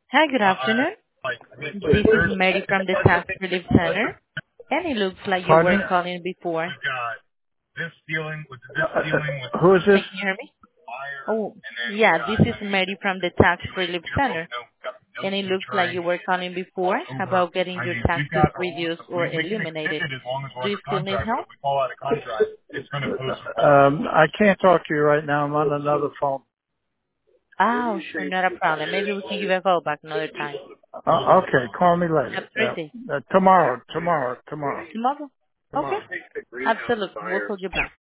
Hi, good afternoon. This is Mary from the Tax Relief Center, and it looks like you were Pardon? calling before. Who is this? Can you hear me? Oh, yeah, this is Mary from the Tax Relief Center, and it looks like you were calling before about getting your taxes reduced or eliminated. Do you still need help? I can't talk to you right now. I'm on another phone. Oh, sure, not a problem. Maybe we can give a call back another time. Okay, call me Have later. a great day. Tomorrow. Tomorrow? Okay, Tomorrow. absolutely. We'll call you back.